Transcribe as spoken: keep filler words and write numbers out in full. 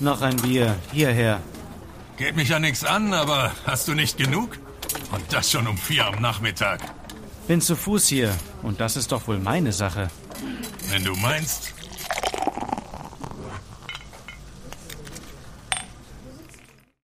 Noch ein Bier. Hierher. Geht mich ja nichts an, aber hast du nicht genug? Und das schon um vier am Nachmittag. Bin zu Fuß hier. Und das ist doch wohl meine Sache. Wenn du meinst.